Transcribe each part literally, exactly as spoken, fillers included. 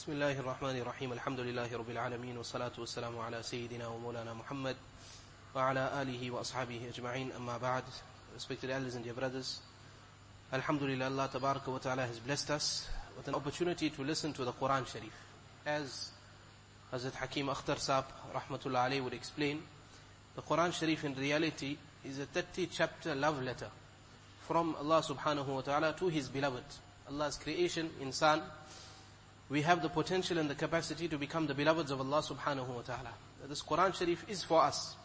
بسم الله الرحمن الرحيم الحمد لله رب العالمين والصلاة والسلام على سيدنا ومولانا محمد وعلى آله وأصحابه أجمعين أما بعد. Respected elders and dear brothers, Alhamdulillah, Allah Tabaraka wa Ta'ala has blessed us with an opportunity to listen to the Quran Sharif. As Hazrat Hakim Akhtar Saab Rahmatullah Alayhi would explain, the Quran Sharif in reality is a thirty chapter love letter from Allah Subhanahu wa Ta'ala to His beloved. Allah's creation, insan, we have the potential and the capacity to become the beloveds of Allah Subhanahu wa Ta'ala. This Quran Sharif is for us.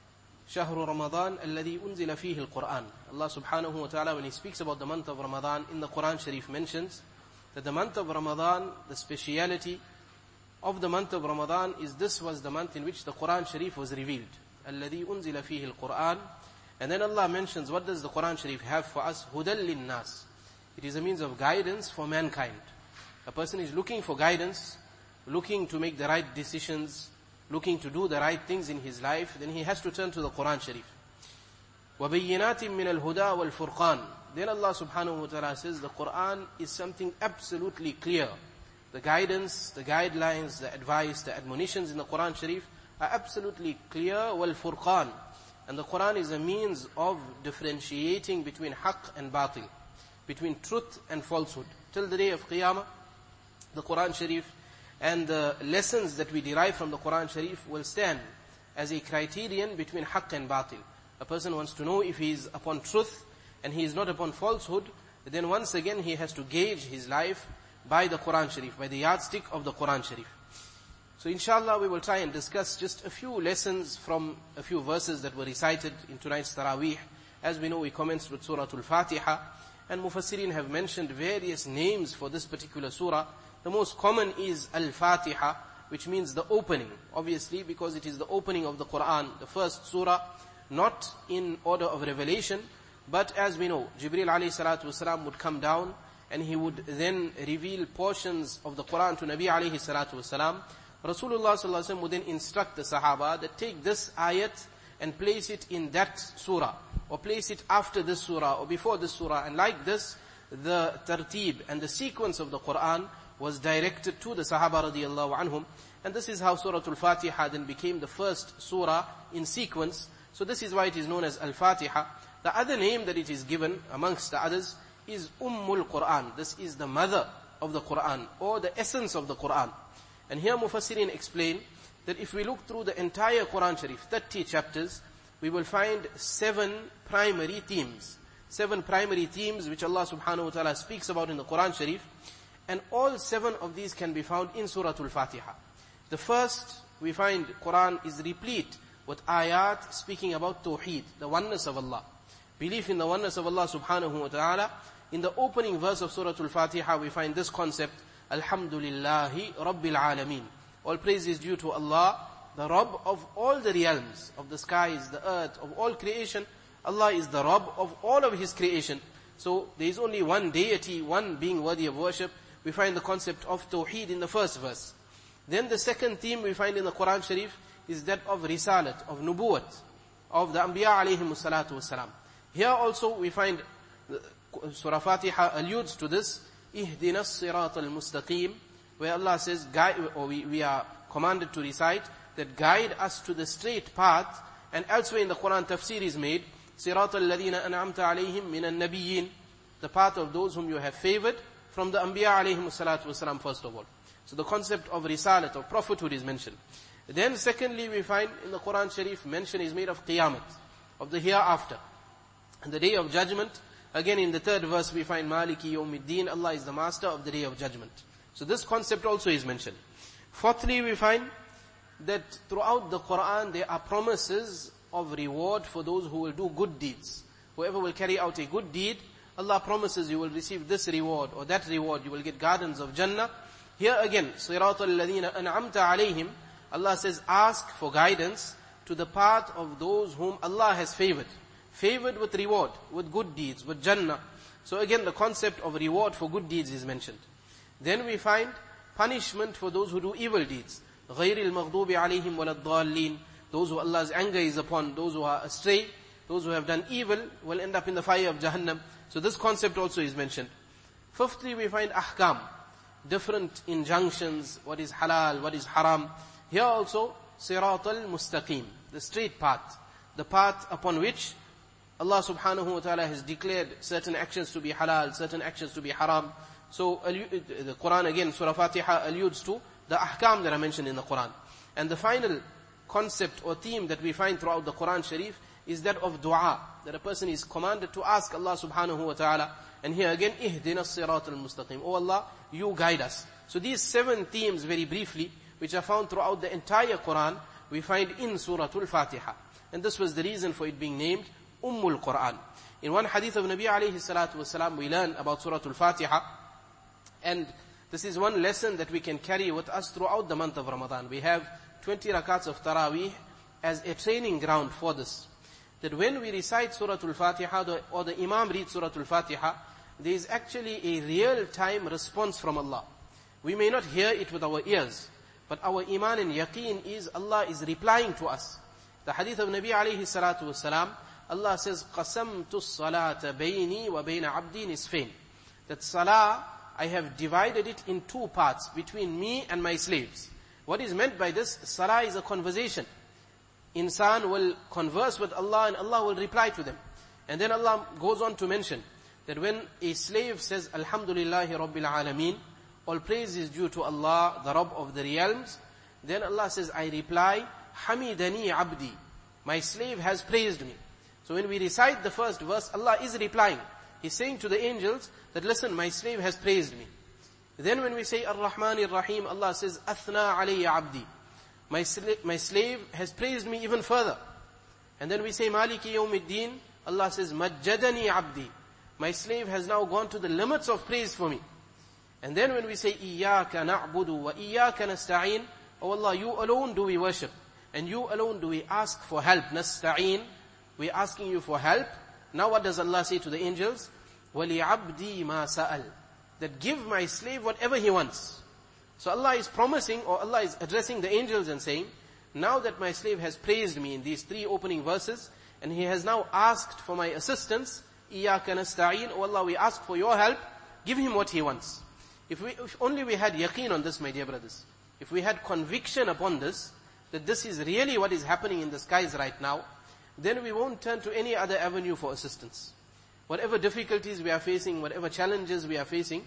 Shahru Ramadan alladhi unzila fihi al-Quran. Allah Subhanahu wa Ta'ala, when He speaks about the month of Ramadan in the Quran Sharif, mentions that the month of Ramadan, the speciality of the month of Ramadan is this was the month in which the Quran Sharif was revealed. Alladhi unzila fihi al-Quran. And then Allah mentions, what does the Quran Sharif have for us? Hudal lin-nas. It is a means of guidance for mankind. A person is looking for guidance, looking to make the right decisions, looking to do the right things in his life, then he has to turn to the Quran Sharif. وَبَيِّنَاتٍ مِّنَ الْهُدَى وَالْفُرْقَانِ. Then Allah Subhanahu wa Ta'ala says the Quran is something absolutely clear. The guidance, the guidelines, the advice, the admonitions in the Quran Sharif are absolutely clear. وَالْفُرْقَانِ. And the Quran is a means of differentiating between haqq and batil, between truth and falsehood. Till the day of Qiyamah, the Quran Sharif and the lessons that we derive from the Quran Sharif will stand as a criterion between haqq and batil. A person wants to know if he is upon truth and he is not upon falsehood, then once again he has to gauge his life by the Quran Sharif, by the yardstick of the Quran Sharif. So inshallah we will try and discuss just a few lessons from a few verses that were recited in tonight's Taraweeh. As we know, we commenced with Surah Al-Fatiha, and Mufassirin have mentioned various names for this particular surah. The most common is Al-Fatiha, which means the opening, obviously because it is the opening of the Quran, the first surah, not in order of revelation, but as we know, Jibreel alayhi salatu wasalam would come down and he would then reveal portions of the Quran to Nabi alayhi salatu wasalam. Rasulullah sallallahu alaihi wasallam would then instruct the Sahaba that take this ayat and place it in that surah, or place it after this surah, or before this surah, and like this, the tartib and the sequence of the Quran was directed to the Sahaba radiyallahu anhum, and this is how Surah Al-Fatiha then became the first surah in sequence. So this is why it is known as Al-Fatiha. The other name that it is given, amongst the others, is Ummul Quran. This is the mother of the Quran, or the essence of the Quran. And here Mufassirin explain that if we look through the entire Quran Sharif, thirty chapters, we will find seven primary themes. Seven primary themes which Allah Subhanahu wa Ta'ala speaks about in the Quran Sharif. And all seven of these can be found in Surah Al-Fatiha. The first, we find Quran is replete with ayat speaking about Tawheed, the oneness of Allah. Belief in the oneness of Allah Subhanahu wa Ta'ala. In the opening verse of Surah Al-Fatiha, we find this concept, Alhamdulillahi Rabbil Alameen. All praise is due to Allah, the Rabb of all the realms, of the skies, the earth, of all creation. Allah is the Rabb of all of His creation. So there is only one deity, one being worthy of worship. We find the concept of Tawheed in the first verse. Then the second theme we find in the Quran Sharif is that of Risalat, of Nubuwat, of the Anbiya alayhimu salatu wasalam. Here also we find Surah Fatiha alludes to this, Ihdina as-sirat al-mustaqim, where Allah says, guide, or we, we are commanded to recite that guide us to the straight path. And elsewhere in the Quran tafsir is made, Sirat al-ladhina an'amta alayhim min al-nabiyyin, the path of those whom you have favored from the Anbiya alayhimu salatu wasalam first of all. So the concept of risalat, of prophethood is mentioned. Then secondly we find in the Quran Sharif mention is made of Qiyamah, of the hereafter. And the day of judgment, again in the third verse we find Maliki Yawmiddin, Allah is the master of the day of judgment. So this concept also is mentioned. Fourthly we find that throughout the Quran there are promises of reward for those who will do good deeds. Whoever will carry out a good deed, Allah promises you will receive this reward or that reward, you will get gardens of Jannah. Here again, Siratal ladhina an'amta alayhim, Allah says ask for guidance to the path of those whom Allah has favored. Favored with reward, with good deeds, with Jannah. So again the concept of reward for good deeds is mentioned. Then we find punishment for those who do evil deeds. غَيْرِ الْمَغْضُوبِ عَلَيْهِمْ وَلَا الضَّالِّينَ. Those who Allah's anger is upon, those who are astray, those who have done evil will end up in the fire of Jahannam. So this concept also is mentioned. Fifthly, we find ahkam. different injunctions, what is halal, what is haram. Here also, Sirat al-Mustaqim, the straight path, the path upon which Allah subhanahu wa ta'ala has declared certain actions to be halal, certain actions to be haram. So the Quran again, Surah Fatiha alludes to the ahkam that are mentioned in the Quran. And the final concept or theme that we find throughout the Quran Sharif is that of dua, that a person is commanded to ask Allah subhanahu wa ta'ala. And here again, ihdina as-sirat al-mustaqim. Oh Allah, you guide us. So these seven themes, very briefly, which are found throughout the entire Quran, we find in Surah Al-Fatiha. And this was the reason for it being named Ummul Quran. In one hadith of Nabi alayhi salatu wasalam, we learn about Surah Al-Fatiha. And this is one lesson that we can carry with us throughout the month of Ramadan. We have twenty rakats of Taraweeh as a training ground for this. That when we recite Surah Al-Fatiha or the Imam reads Surah Al-Fatiha, there is actually a real-time response from Allah. We may not hear it with our ears, but our iman and yaqeen is Allah is replying to us. The hadith of Nabi alayhi salatu wasalam, Allah says, قَسَمْتُ الصَّلَاةَ بَيْنِي وَبَيْنَ عَبْدِي نِصْفَيْنِ. That salah, I have divided it in two parts, between me and my slaves. What is meant by this? Salah is a conversation. Insan will converse with Allah and Allah will reply to them. And then Allah goes on to mention that when a slave says, Alhamdulillahi Rabbil Alameen, all praise is due to Allah, the Rabb of the realms, then Allah says, I reply, Hamidani Abdi, my slave has praised me. So when we recite the first verse, Allah is replying. He's saying to the angels that, listen, my slave has praised me. Then when we say Ar-Rahman Ar-Rahim, Allah says, Athna alayya abdi. My, sla- my slave has praised me even further. And then we say Maliki Yawmiddin, Allah says, Majjadani abdi. My slave has now gone to the limits of praise for me. And then when we say Iyyaka na'budu wa Iyyaka nasta'in, oh Allah, you alone do we worship. And you alone do we ask for help. Nasta'in, we're asking you for help. Now what does Allah say to the angels? وَلِعَبْدِي مَا سَأَلْ. That give my slave whatever he wants. So Allah is promising, or Allah is addressing the angels and saying, now that my slave has praised me in these three opening verses, and he has now asked for my assistance, إِيَّاكَ نَسْتَعِينَ, oh Allah, we ask for your help, give him what he wants. If we, if only we had yaqeen on this, my dear brothers, if we had conviction upon this, that this is really what is happening in the skies right now, then we won't turn to any other avenue for assistance. Whatever difficulties we are facing, whatever challenges we are facing,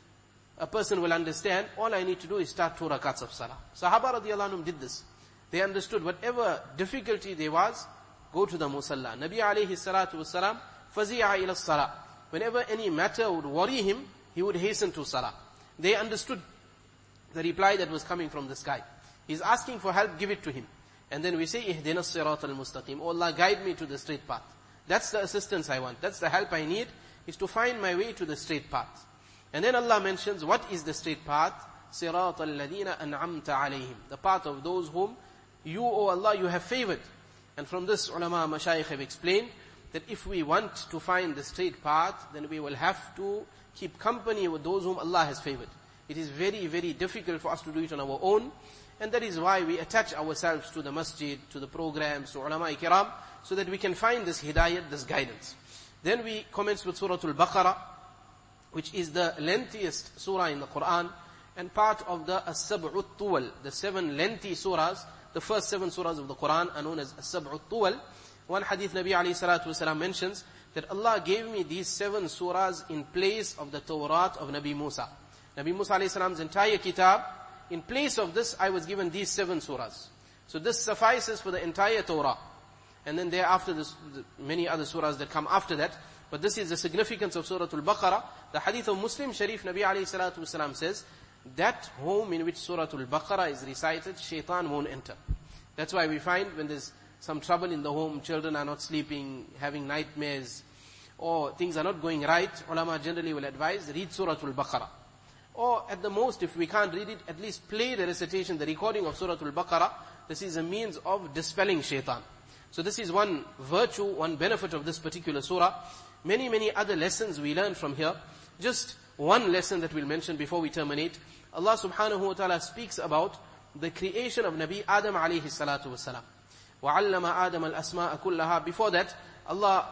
a person will understand, all I need to do is start two rakats of salah. Sahaba radiallahu anhum did this. They understood whatever difficulty there was, go to the musalla. Nabi alayhi salatu wasalam, fazi'a ila salah. Whenever any matter would worry him, he would hasten to salah. They understood the reply that was coming from the sky. He's asking for help, give it to him. And then we say, Ihdina as-sirat al-mustaqim. Oh Allah, guide me to the straight path. That's the assistance I want. That's the help I need, is to find my way to the straight path. And then Allah mentions, what is the straight path? Sirat al-ladina an'amta alayhim. The path of those whom you, O Allah, you have favored. And from this, ulama, mashayikh have explained that if we want to find the straight path, then we will have to keep company with those whom Allah has favored. It is very, very difficult for us to do it on our own. And that is why we attach ourselves to the masjid, to the programs, to ulama kiram, so that we can find this hidayat, this guidance. Then we commence with Surah Al-Baqarah, which is the lengthiest surah in the Quran, and part of the As-Sab'u Tuwal, the seven lengthy surahs. The first seven surahs of the Quran are known as As-Sab'u Tuwal. One hadith Nabi alayhi salatu wasalam mentions that Allah gave me these seven surahs in place of the Tawrat of Nabi Musa. Nabi Musa alayhi salam's entire kitab, in place of this, I was given these seven surahs. So this suffices for the entire Torah. And then thereafter, this, the many other surahs that come after that. But this is the significance of Surah Al-Baqarah. The hadith of Muslim Sharif, Nabi alayhi salatu wasalam says, that home in which Surah Al-Baqarah is recited, shaitan won't enter. That's why we find when there's some trouble in the home, children are not sleeping, having nightmares, or things are not going right, ulama generally will advise, read Surah Al-Baqarah. Or at the most, if we can't read it, at least play the recitation, the recording of Surah Al-Baqarah. This is a means of dispelling shaitan. So this is one virtue, one benefit of this particular surah. Many, many other lessons we learn from here. Just one lesson that we'll mention before we terminate. Allah subhanahu wa ta'ala speaks about the creation of Nabi Adam alayhi salatu wasalam. وَعَلَّمَ آدَمَ الْأَسْمَاءَ كُلَّهَا. Before that, Allah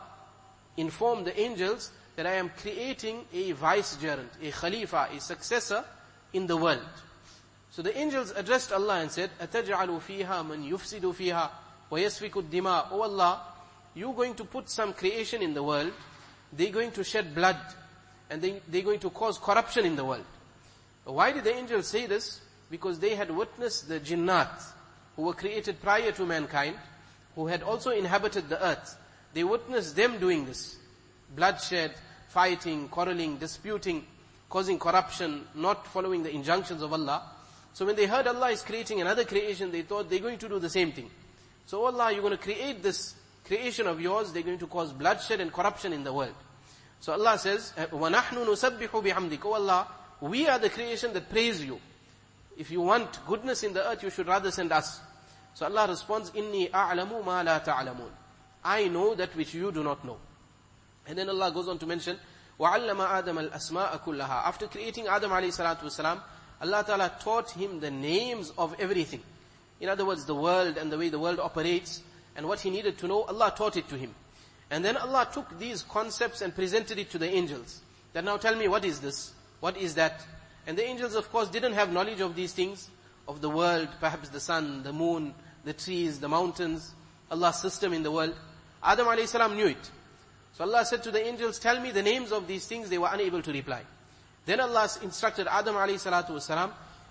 informed the angels that I am creating a vicegerent, a khalifa, a successor in the world. So the angels addressed Allah and said, أَتَجْعَلُ فِيهَا مَنْ يُفْسِدُ فِيهَا وَيَسْفِكُ الدِّمَاءِ O Allah, you're going to put some creation in the world, they're going to shed blood, and they, they're going to cause corruption in the world. Why did the angels say this? Because they had witnessed the jinnat, who were created prior to mankind, who had also inhabited the earth. They witnessed them doing this. Bloodshed, fighting, quarreling, disputing, causing corruption, not following the injunctions of Allah. So when they heard Allah is creating another creation, they thought they're going to do the same thing. So Allah, you're going to create this creation of yours, they're going to cause bloodshed and corruption in the world. So Allah says, وَنَحْنُ نُسَبِّحُ بِحَمْدِكَ Oh Allah, we are the creation that praise you. If you want goodness in the earth, you should rather send us. So Allah responds, إِنِّي أَعْلَمُ مَا لَا تَعْلَمُونَ I know that which you do not know. And then Allah goes on to mention, وَعَلَّمَ آدَمَ الْأَسْمَاءَ كُلَّهَا After creating Adam alayhi salatu wasalam, Allah Ta'ala taught him the names of everything. In other words, the world and the way the world operates, and what he needed to know, Allah taught it to him. And then Allah took these concepts and presented it to the angels. That now tell me, what is this? What is that? And the angels, of course, didn't have knowledge of these things, of the world, perhaps the sun, the moon, the trees, the mountains, Allah's system in the world. Adam alayhi salam knew it. So Allah said to the angels, tell me the names of these things. They were unable to reply. Then Allah instructed Adam alayhi salatu wasalam,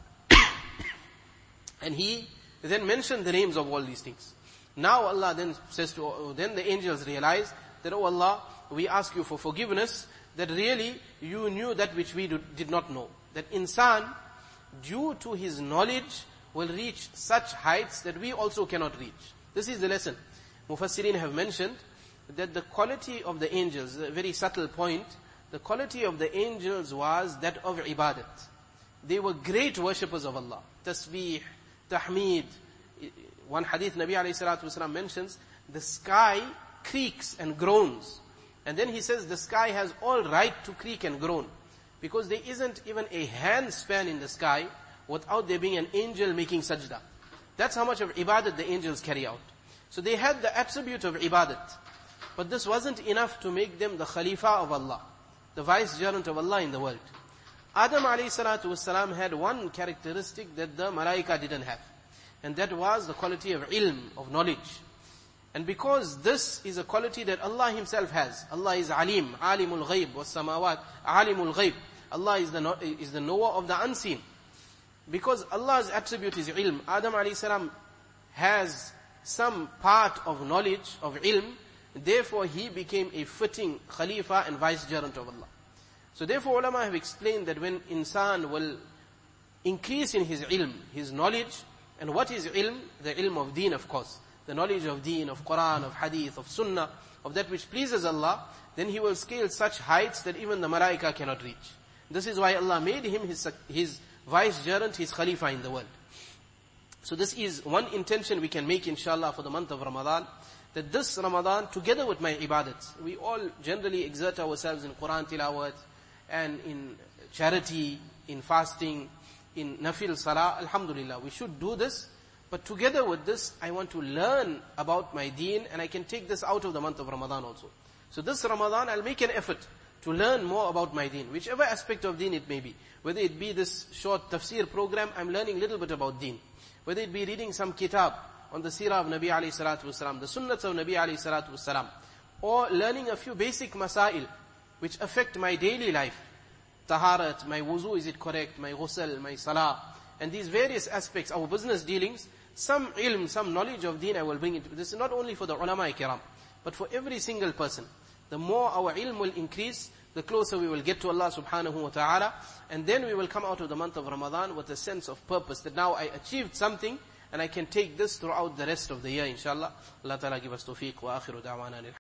and he then mentioned the names of all these things. Now Allah then says to, then the angels realized that, oh Allah, we ask you for forgiveness, that really you knew that which we do, did not know. That insan, due to his knowledge, will reach such heights that we also cannot reach. This is the lesson. Mufassirin have mentioned that the quality of the angels, a very subtle point, the quality of the angels was that of ibadat. They were great worshippers of Allah. Tasbih, tahmeed. One hadith Nabi alayhi salatu wasalam mentions, the sky creaks and groans. And then he says the sky has all right to creak and groan. Because there isn't even a hand span in the sky without there being an angel making sajda. That's how much of ibadat the angels carry out. So they had the attribute of ibadat. But this wasn't enough to make them the Khalifa of Allah, the vicegerent of Allah in the world. Adam alayhi salatu wasalam had one characteristic that the malaika didn't have. And that was the quality of ilm, of knowledge. And because this is a quality that Allah Himself has. Allah is alim, alimul ghaib, was samawat, alimul ghaib. Allah is the, is the knower of the unseen. Because Allah's attribute is ilm, Adam alayhi salam has some part of knowledge, of ilm, therefore he became a fitting Khalifa and vicegerent of Allah. So therefore ulama have explained that when insan will increase in his ilm, his knowledge, and what is ilm? The ilm of deen, of course. The knowledge of deen, of Quran, of hadith, of sunnah, of that which pleases Allah, then he will scale such heights that even the malaika cannot reach. This is why Allah made him his, his vicegerent, his Khalifa in the world. So this is one intention we can make inshallah for the month of Ramadan, that this Ramadan, together with my ibadats, we all generally exert ourselves in Quran tilawat, and in charity, in fasting, in nafil salah, alhamdulillah, we should do this. But together with this, I want to learn about my deen, and I can take this out of the month of Ramadan also. So this Ramadan, I'll make an effort to learn more about my deen, whichever aspect of deen it may be. Whether it be this short tafsir program, I'm learning a little bit about deen. Whether it be reading some kitab on the seerah of Nabi alayhi salatu wasalam, the sunnats of Nabi alayhi salatu wasalam, or learning a few basic masail which affect my daily life. Taharat, my wuzu, is it correct? My ghusl, my salah, and these various aspects, our business dealings, some ilm, some knowledge of deen I will bring into this. Is not only for the ulama kiram, but for every single person. The more our ilm will increase, the closer we will get to Allah subhanahu wa ta'ala, and then we will come out of the month of Ramadan with a sense of purpose, that now I achieved something, and I can take this throughout the rest of the year, inshallah. Allah ta'ala give us tawfiq, wa akhiru da'wana.